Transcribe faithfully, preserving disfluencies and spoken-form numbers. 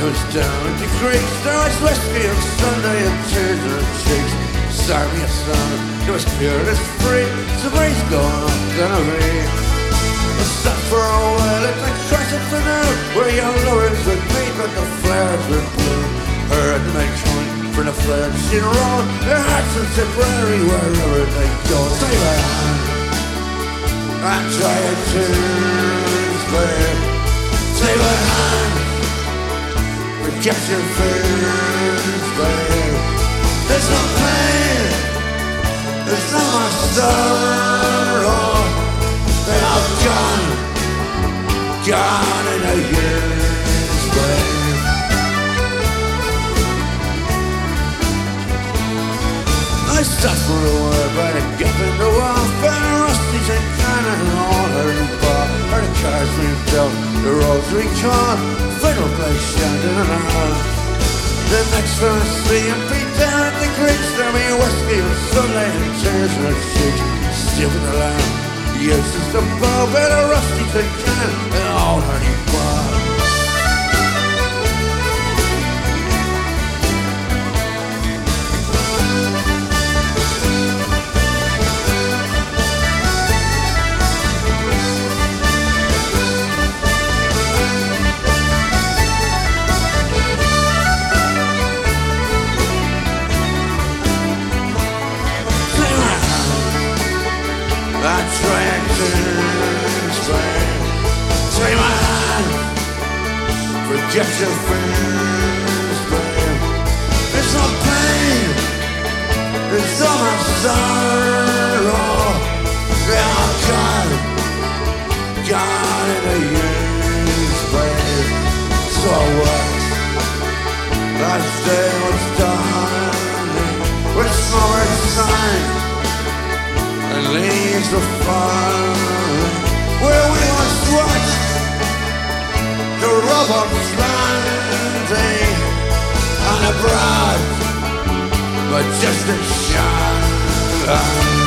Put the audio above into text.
was down at the creek. There was whiskey on Sunday and tears in her cheeks. Sang me a song, it was pure as free. So breeze going up down a way. I stopped for a while at the crescent for now, where your lovers would meet but the flares were blue. Heard the men coming for the flares, she'd roll their hearts in Tipperary wherever they go. Take my hand and try it to inspire. Take my hand, forget your fears, babe. There's no pain, there's no more sorrow. They are gone, gone in a year's way. I stopped for a while by the gap in the wall, found a rusty tin can and all her new bar. Heard the cars being built, the roads recalled, fiddle place shouting and on. The next time I see him beat down at the creeks, there'll be whiskey and Sunday and tears in her cheeks. Stupid the lamb, useless the bow, but a rusty tin can and all her new bar. I tried to explain. Take my hand, forget your fears, babe. There's no pain, there's so much sorrow. They are gone, gone in a year's babe. So what? Last day was dawning with summer sign and leaves the falling where we once watched the robots landing on a broad majestic shine.